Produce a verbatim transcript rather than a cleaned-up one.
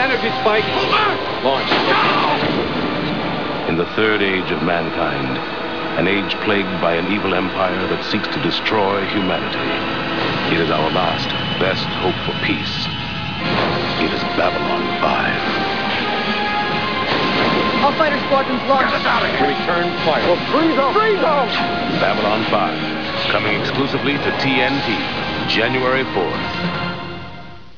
energy spike. Launch. In the third age of mankind, an age plagued by an evil empire that seeks to destroy humanity, it is our last, best hope for peace. It is Babylon five. All fighter squadrons launched. Get us out of here. Return fire. Well, freeze them. Freeze them. Babylon five, coming exclusively to T N T, January fourth.